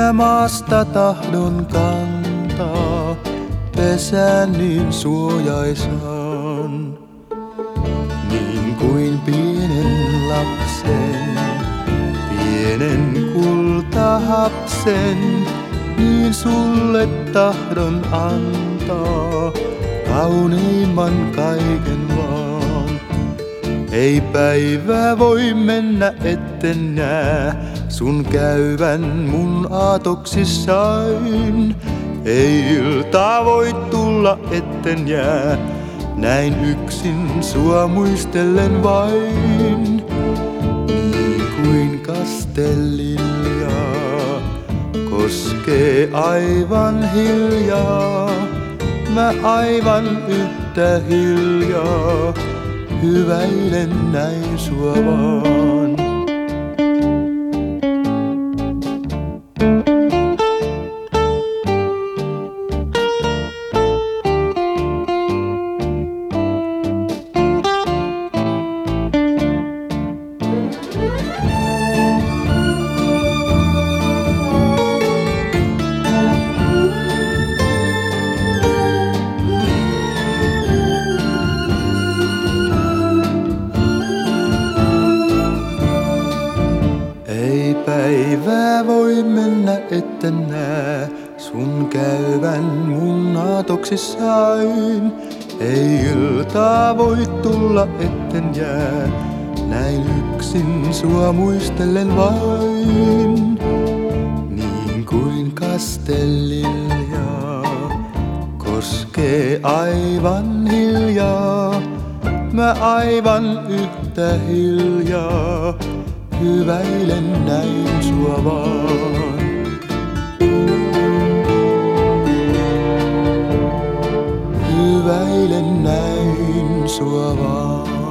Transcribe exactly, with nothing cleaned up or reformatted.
Sydämaasta tahdon kantaa pesän niin suojaisan, niin kuin pienen lapsen, pienen kultahapsen, niin sulle tahdon antaa kauneimman kaiken vaan. Ei päivää voi mennä etten näe sun käyvän mun aatoksissain. Ei iltaa voi tulla etten jää näin yksin sua muistellen vain. Niin kuin kastelliljaa koskee aivan hiljaa, mä aivan yhtä hiljaa hyväilen näin sua vaan. Ei päivää voi mennä etten näe sun käyvän mun aatoksissain. Ei iltaa voi tulla etten jää näin yksin sua muistellen vain. Niin kuin kastelliljaa koskee aivan hiljaa, mä aivan yhtä hiljaa hyväilen näin sua vaan. Hyväilen näin sua vaan.